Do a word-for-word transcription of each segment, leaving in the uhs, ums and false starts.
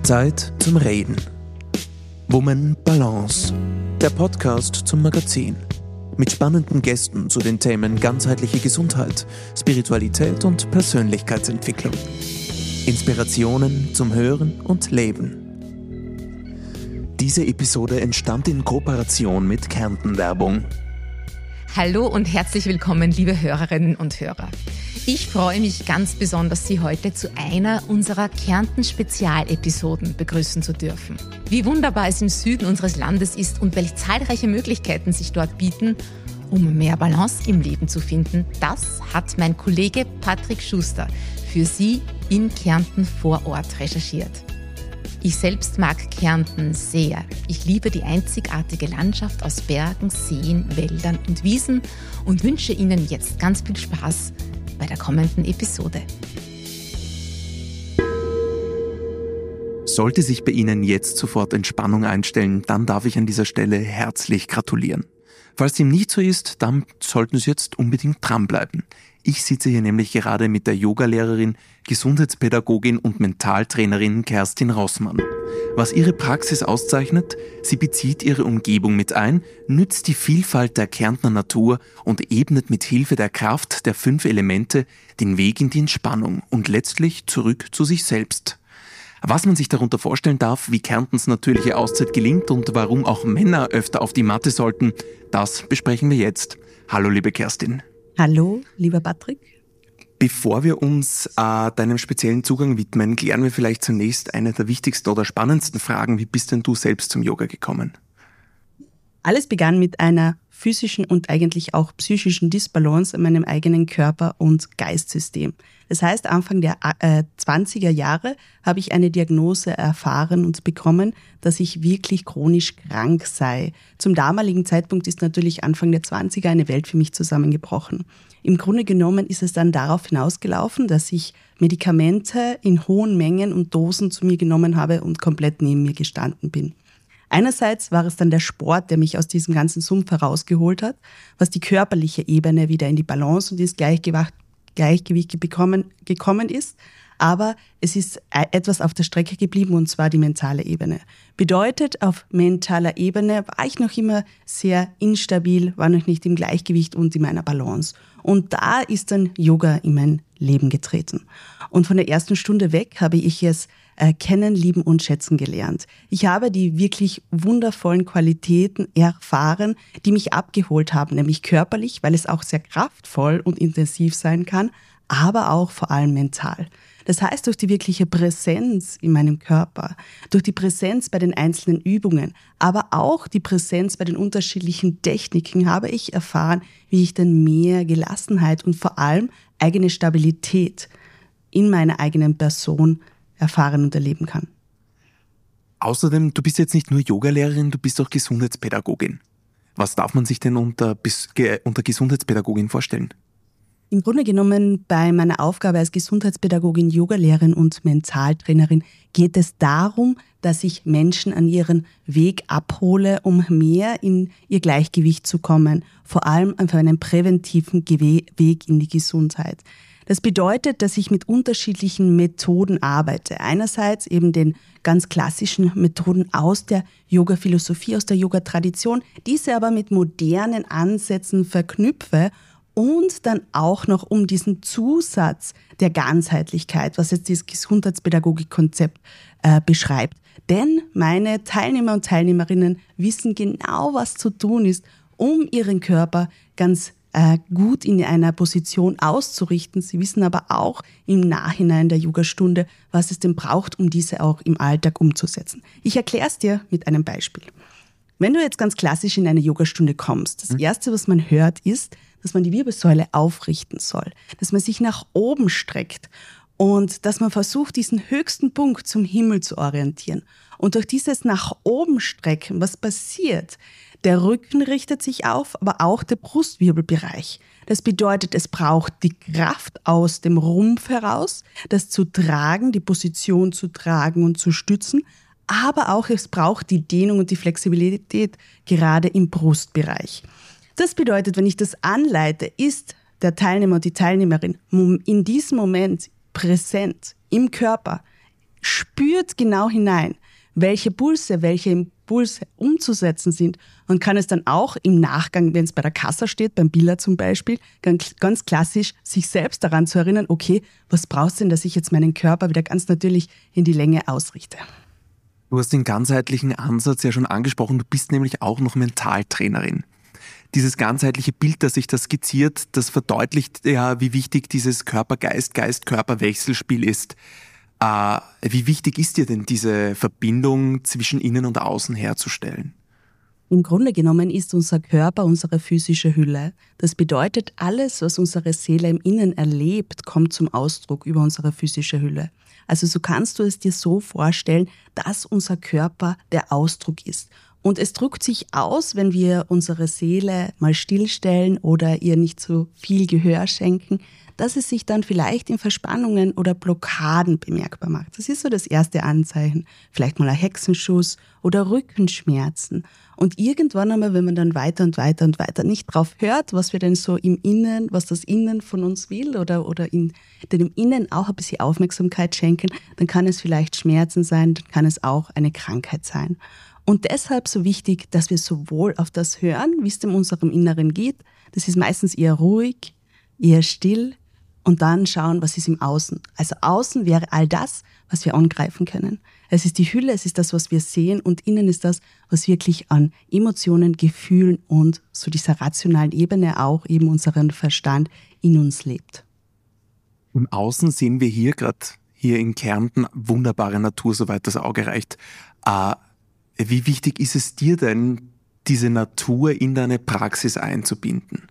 Zeit zum Reden. Woman Balance. Der Podcast zum Magazin. Mit spannenden Gästen zu den Themen ganzheitliche Gesundheit, Spiritualität und Persönlichkeitsentwicklung. Inspirationen zum Hören und Leben. Diese Episode entstand in Kooperation mit Kärnten Werbung. Hallo und herzlich willkommen, liebe Hörerinnen und Hörer. Ich freue mich ganz besonders, Sie heute zu einer unserer Kärnten-Spezialepisoden begrüßen zu dürfen. Wie wunderbar es im Süden unseres Landes ist und welche zahlreiche Möglichkeiten sich dort bieten, um mehr Balance im Leben zu finden, das hat mein Kollege Patrick Schuster für Sie in Kärnten vor Ort recherchiert. Ich selbst mag Kärnten sehr. Ich liebe die einzigartige Landschaft aus Bergen, Seen, Wäldern und Wiesen und wünsche Ihnen jetzt ganz viel Spaß bei der kommenden Episode. Sollte sich bei Ihnen jetzt sofort Entspannung einstellen, dann darf ich an dieser Stelle herzlich gratulieren. Falls dem nicht so ist, dann sollten Sie jetzt unbedingt dranbleiben. Ich sitze hier nämlich gerade mit der Yogalehrerin, Gesundheitspädagogin und Mentaltrainerin Kerstin Rossmann. Was ihre Praxis auszeichnet, sie bezieht ihre Umgebung mit ein, nützt die Vielfalt der Kärntner Natur und ebnet mit Hilfe der Kraft der fünf Elemente den Weg in die Entspannung und letztlich zurück zu sich selbst. Was man sich darunter vorstellen darf, wie Kärntens natürliche Auszeit gelingt und warum auch Männer öfter auf die Matte sollten, das besprechen wir jetzt. Hallo liebe Kerstin. Hallo, lieber Patrick. Bevor wir uns äh, deinem speziellen Zugang widmen, klären wir vielleicht zunächst eine der wichtigsten oder spannendsten Fragen. Wie bist denn du selbst zum Yoga gekommen? Alles begann mit einer physischen und eigentlich auch psychischen Disbalance in meinem eigenen Körper- und Geistsystem. Das heißt, Anfang der äh, zwanziger Jahre habe ich eine Diagnose erfahren und bekommen, dass ich wirklich chronisch krank sei. Zum damaligen Zeitpunkt ist natürlich Anfang der zwanziger eine Welt für mich zusammengebrochen. Im Grunde genommen ist es dann darauf hinausgelaufen, dass ich Medikamente in hohen Mengen und Dosen zu mir genommen habe und komplett neben mir gestanden bin. Einerseits war es dann der Sport, der mich aus diesem ganzen Sumpf herausgeholt hat, was die körperliche Ebene wieder in die Balance und ins Gleichgewicht, Gleichgewicht bekommen, gekommen ist. Aber es ist etwas auf der Strecke geblieben, und zwar die mentale Ebene. Bedeutet, auf mentaler Ebene war ich noch immer sehr instabil, war noch nicht im Gleichgewicht und in meiner Balance. Und da ist dann Yoga in mein Leben getreten. Und von der ersten Stunde weg habe ich es äh, kennen, lieben und schätzen gelernt. Ich habe die wirklich wundervollen Qualitäten erfahren, die mich abgeholt haben, nämlich körperlich, weil es auch sehr kraftvoll und intensiv sein kann, aber auch vor allem mental. Das heißt, durch die wirkliche Präsenz in meinem Körper, durch die Präsenz bei den einzelnen Übungen, aber auch die Präsenz bei den unterschiedlichen Techniken habe ich erfahren, wie ich dann mehr Gelassenheit und vor allem eigene Stabilität in meiner eigenen Person erfahren und erleben kann. Außerdem, du bist jetzt nicht nur Yogalehrerin, du bist auch Gesundheitspädagogin. Was darf man sich denn unter, unter Gesundheitspädagogin vorstellen? Im Grunde genommen bei meiner Aufgabe als Gesundheitspädagogin, Yogalehrerin und Mentaltrainerin geht es darum, dass ich Menschen an ihren Weg abhole, um mehr in ihr Gleichgewicht zu kommen, vor allem auf einen präventiven Weg in die Gesundheit. Das bedeutet, dass ich mit unterschiedlichen Methoden arbeite. Einerseits eben den ganz klassischen Methoden aus der Yoga-Philosophie, aus der Yoga-Tradition, diese aber mit modernen Ansätzen verknüpfe und dann auch noch um diesen Zusatz der Ganzheitlichkeit, was jetzt dieses Gesundheitspädagogik-Konzept äh, beschreibt. Denn meine Teilnehmer und Teilnehmerinnen wissen genau, was zu tun ist, um ihren Körper ganz äh, gut in einer Position auszurichten. Sie wissen aber auch im Nachhinein der Yogastunde, was es denn braucht, um diese auch im Alltag umzusetzen. Ich erkläre es dir mit einem Beispiel. Wenn du jetzt ganz klassisch in eine Yogastunde kommst, das Erste, was man hört, ist, dass man die Wirbelsäule aufrichten soll, dass man sich nach oben streckt und dass man versucht, diesen höchsten Punkt zum Himmel zu orientieren. Und durch dieses nach oben strecken, was passiert? Der Rücken richtet sich auf, aber auch der Brustwirbelbereich. Das bedeutet, es braucht die Kraft aus dem Rumpf heraus, das zu tragen, die Position zu tragen und zu stützen, aber auch es braucht die Dehnung und die Flexibilität gerade im Brustbereich. Das bedeutet, wenn ich das anleite, ist der Teilnehmer und die Teilnehmerin in diesem Moment präsent im Körper, spürt genau hinein, welche Pulse, welche Impulse umzusetzen sind und kann es dann auch im Nachgang, wenn es bei der Kasse steht, beim Biller zum Beispiel, ganz, ganz klassisch sich selbst daran zu erinnern, okay, was brauchst du denn, dass ich jetzt meinen Körper wieder ganz natürlich in die Länge ausrichte? Du hast den ganzheitlichen Ansatz ja schon angesprochen, du bist nämlich auch noch Mentaltrainerin. Dieses ganzheitliche Bild, das sich da skizziert, das verdeutlicht ja, wie wichtig dieses Körper-Geist, Geist-Körper-Wechselspiel ist. Äh, wie wichtig ist dir denn diese Verbindung zwischen innen und außen herzustellen? Im Grunde genommen ist unser Körper unsere physische Hülle. Das bedeutet, alles, was unsere Seele im Innen erlebt, kommt zum Ausdruck über unsere physische Hülle. Also so kannst du es dir so vorstellen, dass unser Körper der Ausdruck ist. Und es drückt sich aus, wenn wir unsere Seele mal stillstellen oder ihr nicht so viel Gehör schenken, dass es sich dann vielleicht in Verspannungen oder Blockaden bemerkbar macht. Das ist so das erste Anzeichen. Vielleicht mal ein Hexenschuss oder Rückenschmerzen. Und irgendwann einmal, wenn man dann weiter und weiter und weiter nicht drauf hört, was wir denn so im Innen, was das Innen von uns will oder, oder in dem Innen auch ein bisschen Aufmerksamkeit schenken, dann kann es vielleicht Schmerzen sein, dann kann es auch eine Krankheit sein. Und deshalb so wichtig, dass wir sowohl auf das hören, wie es dem unserem Inneren geht. Das ist meistens eher ruhig, eher still. Und dann schauen, was ist im Außen. Also außen wäre all das, was wir angreifen können. Es ist die Hülle, es ist das, was wir sehen und innen ist das, was wirklich an Emotionen, Gefühlen und so dieser rationalen Ebene auch eben unseren Verstand in uns lebt. Im Außen sehen wir hier gerade, hier in Kärnten, wunderbare Natur, soweit das Auge reicht. Äh, wie wichtig ist es dir denn, diese Natur in deine Praxis einzubinden?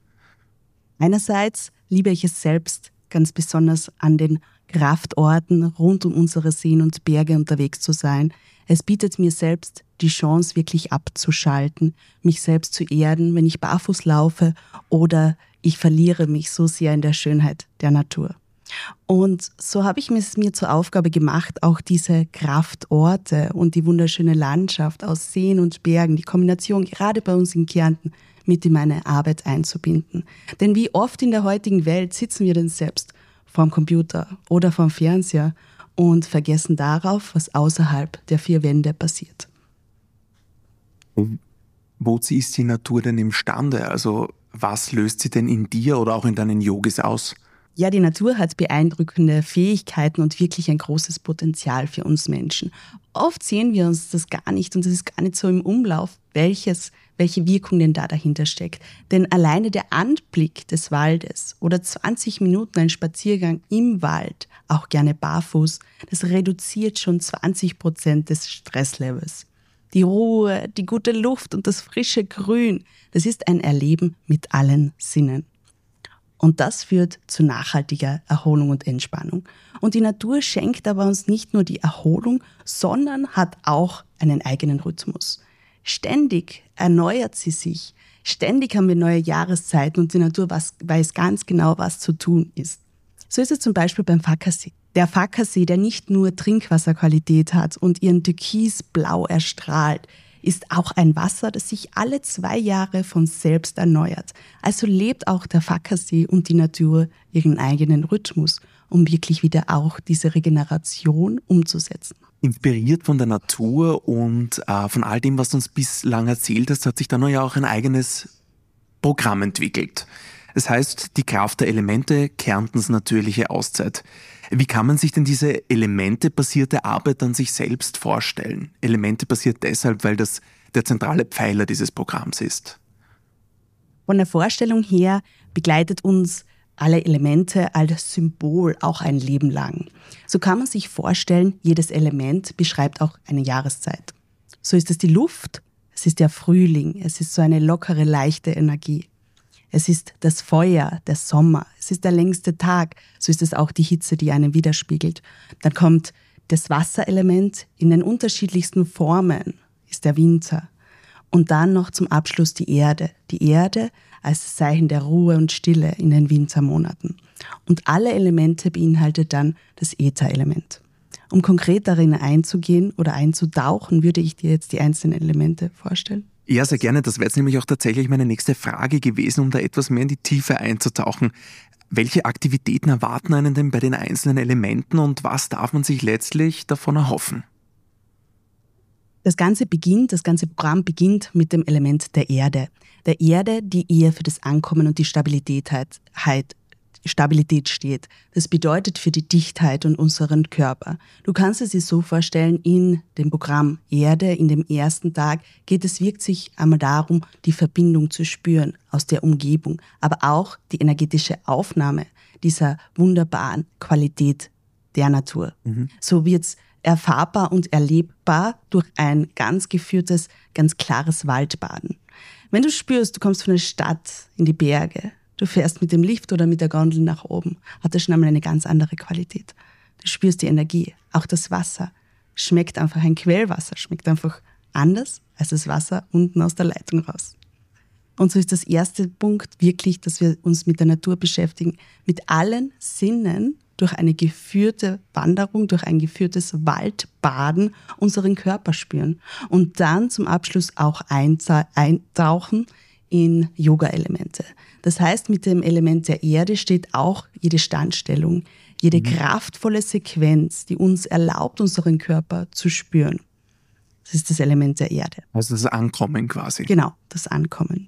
Einerseits liebe ich es selbst, ganz besonders an den Kraftorten rund um unsere Seen und Berge unterwegs zu sein. Es bietet mir selbst die Chance, wirklich abzuschalten, mich selbst zu erden, wenn ich barfuß laufe oder ich verliere mich so sehr in der Schönheit der Natur. Und so habe ich es mir zur Aufgabe gemacht, auch diese Kraftorte und die wunderschöne Landschaft aus Seen und Bergen, die Kombination gerade bei uns in Kärnten, mit in meine Arbeit einzubinden. Denn wie oft in der heutigen Welt sitzen wir denn selbst vorm Computer oder vorm Fernseher und vergessen darauf, was außerhalb der vier Wände passiert. Wozu ist die Natur denn imstande? Also was löst sie denn in dir oder auch in deinen Yogis aus? Ja, die Natur hat beeindruckende Fähigkeiten und wirklich ein großes Potenzial für uns Menschen. Oft sehen wir uns das gar nicht und es ist gar nicht so im Umlauf, welches, welche Wirkung denn da dahinter steckt. Denn alleine der Anblick des Waldes oder zwanzig Minuten ein Spaziergang im Wald, auch gerne barfuß, das reduziert schon zwanzig Prozent des Stresslevels. Die Ruhe, die gute Luft und das frische Grün, das ist ein Erleben mit allen Sinnen. Und das führt zu nachhaltiger Erholung und Entspannung. Und die Natur schenkt aber uns nicht nur die Erholung, sondern hat auch einen eigenen Rhythmus. Ständig erneuert sie sich. Ständig haben wir neue Jahreszeiten und die Natur weiß ganz genau, was zu tun ist. So ist es zum Beispiel beim Fackersee. Der Fackersee, der nicht nur Trinkwasserqualität hat und ihren Türkisblau erstrahlt, ist auch ein Wasser, das sich alle zwei Jahre von selbst erneuert. Also lebt auch der Fackersee und die Natur ihren eigenen Rhythmus, um wirklich wieder auch diese Regeneration umzusetzen. Inspiriert von der Natur und äh, von all dem, was du uns bislang erzählt hast, hat sich dann ja auch ein eigenes Programm entwickelt. Es heißt, die Kraft der Elemente, Kärntens natürliche Auszeit. Wie kann man sich denn diese elementebasierte Arbeit an sich selbst vorstellen? Elementebasiert deshalb, weil das der zentrale Pfeiler dieses Programms ist. Von der Vorstellung her begleitet uns alle Elemente als Symbol auch ein Leben lang. So kann man sich vorstellen, jedes Element beschreibt auch eine Jahreszeit. So ist es die Luft, es ist der Frühling, es ist so eine lockere, leichte Energie. Es ist das Feuer, der Sommer, es ist der längste Tag, so ist es auch die Hitze, die einen widerspiegelt. Dann kommt das Wasserelement in den unterschiedlichsten Formen, ist der Winter. Und dann noch zum Abschluss die Erde. Die Erde als Zeichen der Ruhe und Stille in den Wintermonaten. Und alle Elemente beinhaltet dann das Ätherelement. Um konkret darin einzugehen oder einzutauchen, würde ich dir jetzt die einzelnen Elemente vorstellen. Ja, sehr gerne. Das wäre jetzt nämlich auch tatsächlich meine nächste Frage gewesen, um da etwas mehr in die Tiefe einzutauchen. Welche Aktivitäten erwarten einen denn bei den einzelnen Elementen und was darf man sich letztlich davon erhoffen? Das Ganze beginnt, das ganze Programm beginnt mit dem Element der Erde. Der Erde, die eher für das Ankommen und die Stabilität, halt, Stabilität steht. Das bedeutet für die Dichtheit und unseren Körper. Du kannst es dir so vorstellen, in dem Programm Erde, in dem ersten Tag, geht es wirklich einmal darum, die Verbindung zu spüren aus der Umgebung, aber auch die energetische Aufnahme dieser wunderbaren Qualität der Natur. Mhm. So wird's erfahrbar und erlebbar durch ein ganz geführtes, ganz klares Waldbaden. Wenn du spürst, du kommst von der Stadt in die Berge, du fährst mit dem Lift oder mit der Gondel nach oben, hat das schon einmal eine ganz andere Qualität. Du spürst die Energie, auch das Wasser schmeckt einfach, ein Quellwasser schmeckt einfach anders als das Wasser unten aus der Leitung raus. Und so ist das erste Punkt wirklich, dass wir uns mit der Natur beschäftigen, mit allen Sinnen, durch eine geführte Wanderung, durch ein geführtes Waldbaden unseren Körper spüren. Und dann zum Abschluss auch eintauchen in Yoga-Elemente. Das heißt, mit dem Element der Erde steht auch jede Standstellung, jede mhm. kraftvolle Sequenz, die uns erlaubt, unseren Körper zu spüren. Das ist das Element der Erde. Also das Ankommen quasi. Genau, das Ankommen.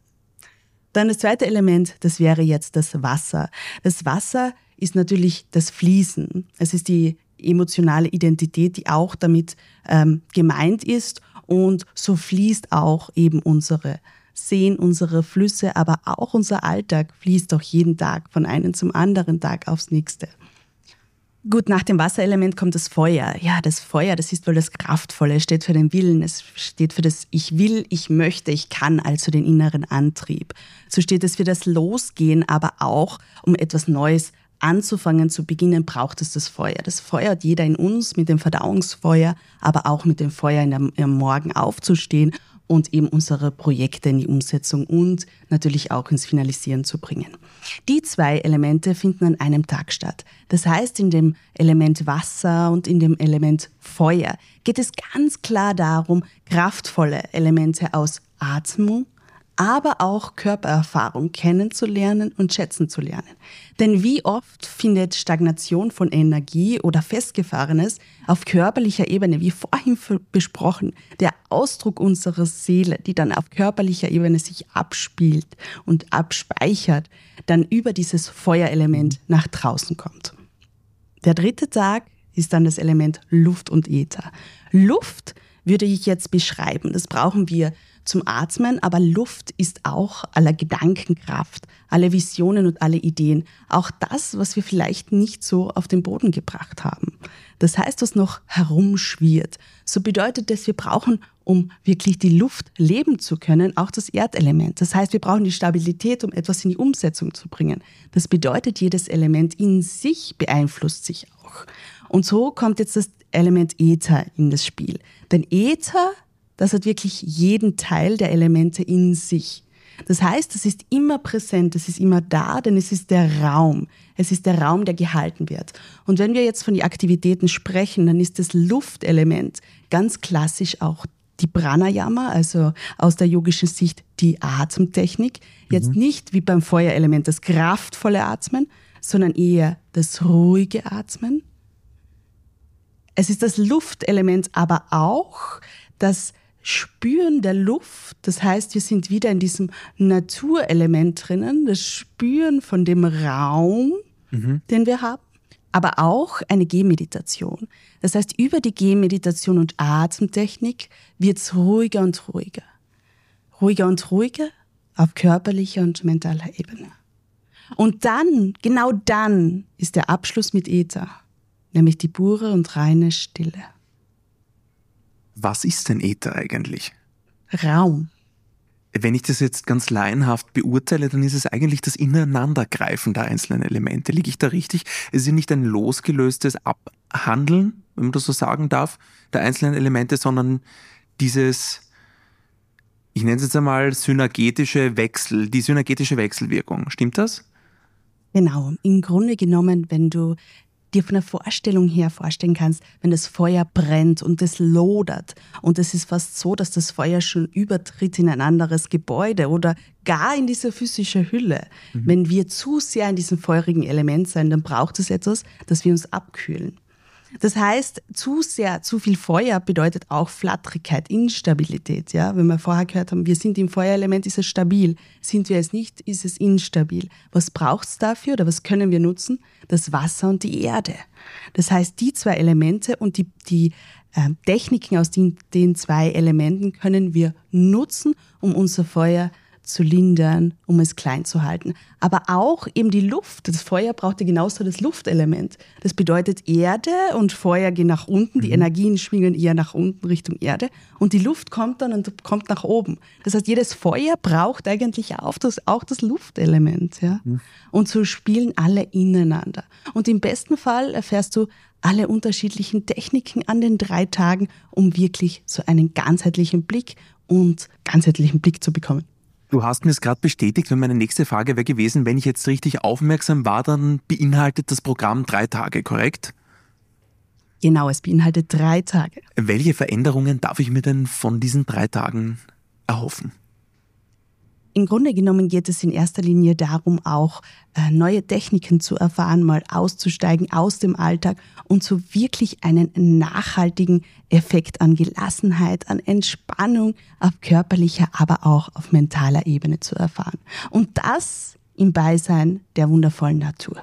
Dann das zweite Element, das wäre jetzt das Wasser. Das Wasser ist natürlich das Fließen. Es ist die emotionale Identität, die auch damit ähm, gemeint ist. Und so fließt auch eben unsere Seen, unsere Flüsse, aber auch unser Alltag fließt auch jeden Tag von einem zum anderen Tag aufs nächste. Gut, nach dem Wasserelement kommt das Feuer. Ja, das Feuer, das ist wohl das Kraftvolle, es steht für den Willen, es steht für das Ich will, ich möchte, ich kann, also den inneren Antrieb. So steht es für das Losgehen, aber auch um etwas Neues anzufangen, zu beginnen, braucht es das Feuer. Das Feuer hat jeder in uns mit dem Verdauungsfeuer, aber auch mit dem Feuer in der, am Morgen aufzustehen und eben unsere Projekte in die Umsetzung und natürlich auch ins Finalisieren zu bringen. Die zwei Elemente finden an einem Tag statt. Das heißt, in dem Element Wasser und in dem Element Feuer geht es ganz klar darum, kraftvolle Elemente aus Atmung, aber auch Körpererfahrung kennenzulernen und schätzen zu lernen. Denn wie oft findet Stagnation von Energie oder Festgefahrenes auf körperlicher Ebene, wie vorhin besprochen, der Ausdruck unserer Seele, die dann auf körperlicher Ebene sich abspielt und abspeichert, dann über dieses Feuerelement nach draußen kommt. Der dritte Tag ist dann das Element Luft und Äther. Luft würde ich jetzt beschreiben, das brauchen wir zum Atmen, aber Luft ist auch aller Gedankenkraft, alle Visionen und alle Ideen. Auch das, was wir vielleicht nicht so auf den Boden gebracht haben. Das heißt, was noch herumschwirrt. So bedeutet das, wir brauchen, um wirklich die Luft leben zu können, auch das Erdelement. Das heißt, wir brauchen die Stabilität, um etwas in die Umsetzung zu bringen. Das bedeutet, jedes Element in sich beeinflusst sich auch. Und so kommt jetzt das Element Äther in das Spiel. Denn Äther, das hat wirklich jeden Teil der Elemente in sich. Das heißt, es ist immer präsent, es ist immer da, denn es ist der Raum. Es ist der Raum, der gehalten wird. Und wenn wir jetzt von den Aktivitäten sprechen, dann ist das Luftelement ganz klassisch auch die Pranayama, also aus der yogischen Sicht die Atemtechnik. Jetzt mhm. nicht wie beim Feuerelement das kraftvolle Atmen, sondern eher das ruhige Atmen. Es ist das Luftelement, aber auch das Spüren der Luft, das heißt, wir sind wieder in diesem Naturelement drinnen, das Spüren von dem Raum, mhm. den wir haben, aber auch eine Gehmeditation. Das heißt, über die Gehmeditation und Atemtechnik wird es ruhiger und ruhiger. Ruhiger und ruhiger auf körperlicher und mentaler Ebene. Und dann, genau dann, ist der Abschluss mit Äther, nämlich die pure und reine Stille. Was ist denn Äther eigentlich? Raum. Wenn ich das jetzt ganz laienhaft beurteile, dann ist es eigentlich das Ineinandergreifen der einzelnen Elemente. Liege ich da richtig? Es ist ja nicht ein losgelöstes Abhandeln, wenn man das so sagen darf, der einzelnen Elemente, sondern dieses, ich nenne es jetzt einmal synergetische Wechsel, die synergetische Wechselwirkung. Stimmt das? Genau. Im Grunde genommen, wenn du dir von der Vorstellung her vorstellen kannst, wenn das Feuer brennt und es lodert und es ist fast so, dass das Feuer schon übertritt in ein anderes Gebäude oder gar in diese physische Hülle. Mhm. Wenn wir zu sehr in diesem feurigen Element sein, dann braucht es etwas, dass wir uns abkühlen. Das heißt, zu sehr, zu viel Feuer bedeutet auch Flatterigkeit, Instabilität. Ja? Wenn wir vorher gehört haben, wir sind im Feuerelement, ist es stabil. Sind wir es nicht, ist es instabil. Was braucht es dafür oder was können wir nutzen? Das Wasser und die Erde. Das heißt, die zwei Elemente und die, die äh, Techniken aus den, den zwei Elementen können wir nutzen, um unser Feuer zu lindern, um es klein zu halten. Aber auch eben die Luft. Das Feuer braucht ja genauso das Luftelement. Das bedeutet, Erde und Feuer gehen nach unten, die mhm. Energien schwingen eher nach unten Richtung Erde und die Luft kommt dann und kommt nach oben. Das heißt, jedes Feuer braucht eigentlich auch das, auch das Luftelement. Ja? Mhm. Und so spielen alle ineinander. Und im besten Fall erfährst du alle unterschiedlichen Techniken an den drei Tagen, um wirklich so einen ganzheitlichen Blick und ganzheitlichen Blick zu bekommen. Du hast mir es gerade bestätigt, und meine nächste Frage wäre gewesen, wenn ich jetzt richtig aufmerksam war, dann beinhaltet das Programm drei Tage, korrekt? Genau, es beinhaltet drei Tage. Welche Veränderungen darf ich mir denn von diesen drei Tagen erhoffen? Im Grunde genommen geht es in erster Linie darum, auch äh, neue Techniken zu erfahren, mal auszusteigen aus dem Alltag und so wirklich einen nachhaltigen Effekt an Gelassenheit, an Entspannung auf körperlicher, aber auch auf mentaler Ebene zu erfahren. Und das im Beisein der wundervollen Natur.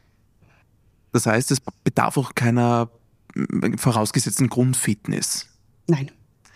Das heißt, es bedarf auch keiner vorausgesetzten Grundfitness? Nein.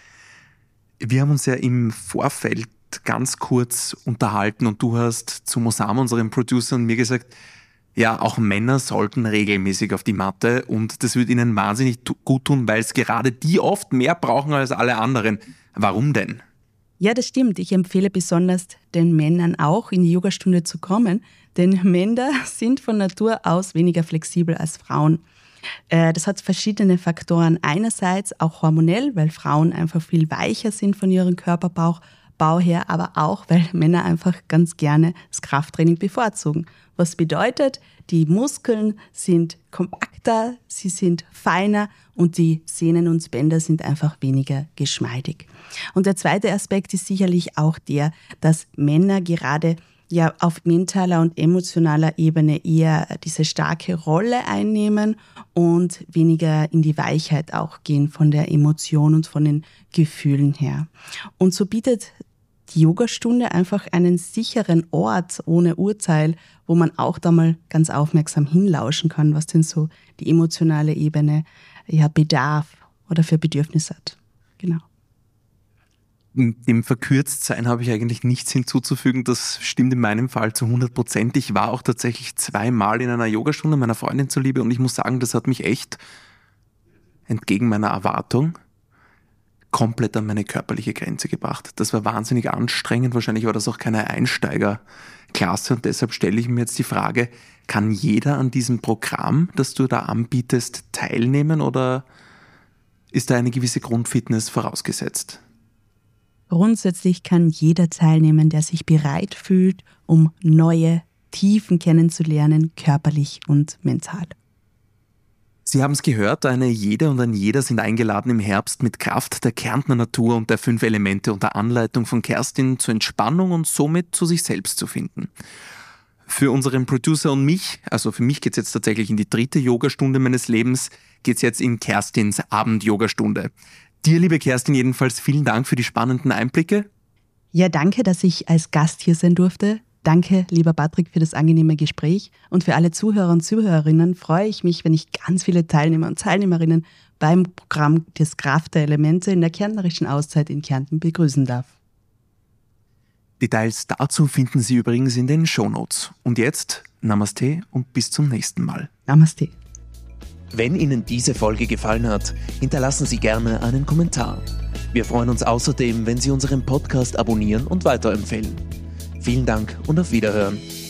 Wir haben uns ja im Vorfeld ganz kurz unterhalten und du hast zu Mosam, unserem Producer, und mir gesagt, ja, auch Männer sollten regelmäßig auf die Matte und das würde ihnen wahnsinnig gut tun, weil es gerade die oft mehr brauchen als alle anderen. Warum denn? Ja, das stimmt. Ich empfehle besonders den Männern auch in die Yogastunde zu kommen, denn Männer sind von Natur aus weniger flexibel als Frauen. Das hat verschiedene Faktoren. Einerseits auch hormonell, weil Frauen einfach viel weicher sind von ihrem Körperbau Bau her, aber auch, weil Männer einfach ganz gerne das Krafttraining bevorzugen. Was bedeutet, die Muskeln sind kompakter, sie sind feiner und die Sehnen und Bänder sind einfach weniger geschmeidig. Und der zweite Aspekt ist sicherlich auch der, dass Männer gerade ja auf mentaler und emotionaler Ebene eher diese starke Rolle einnehmen und weniger in die Weichheit auch gehen von der Emotion und von den Gefühlen her. Und so bietet die Yogastunde einfach einen sicheren Ort ohne Urteil, wo man auch da mal ganz aufmerksam hinlauschen kann, was denn so die emotionale Ebene ja bedarf oder für Bedürfnisse hat. Genau. Dem Verkürztsein habe ich eigentlich nichts hinzuzufügen. Das stimmt in meinem Fall zu hundert Prozent. Ich war auch tatsächlich zweimal in einer Yogastunde meiner Freundin zuliebe und ich muss sagen, das hat mich echt entgegen meiner Erwartung komplett an meine körperliche Grenze gebracht. Das war wahnsinnig anstrengend. Wahrscheinlich war das auch keine Einsteigerklasse und deshalb stelle ich mir jetzt die Frage, kann jeder an diesem Programm, das du da anbietest, teilnehmen oder ist da eine gewisse Grundfitness vorausgesetzt? Grundsätzlich kann jeder teilnehmen, der sich bereit fühlt, um neue Tiefen kennenzulernen, körperlich und mental. Sie haben es gehört, eine jede und ein jeder sind eingeladen, im Herbst mit Kraft der Kärntner Natur und der fünf Elemente unter Anleitung von Kerstin zur Entspannung und somit zu sich selbst zu finden. Für unseren Producer und mich, also für mich geht es jetzt tatsächlich in die dritte Yogastunde meines Lebens, geht es jetzt in Kerstins Abend-Yogastunde. Dir, liebe Kerstin, jedenfalls vielen Dank für die spannenden Einblicke. Ja, danke, dass ich als Gast hier sein durfte. Danke, lieber Patrick, für das angenehme Gespräch. Und für alle Zuhörer und Zuhörerinnen freue ich mich, wenn ich ganz viele Teilnehmer und Teilnehmerinnen beim Programm des Kraft der Elemente in der Kärntnerischen Auszeit in Kärnten begrüßen darf. Details dazu finden Sie übrigens in den Shownotes. Und jetzt Namaste und bis zum nächsten Mal. Namaste. Wenn Ihnen diese Folge gefallen hat, hinterlassen Sie gerne einen Kommentar. Wir freuen uns außerdem, wenn Sie unseren Podcast abonnieren und weiterempfehlen. Vielen Dank und auf Wiederhören.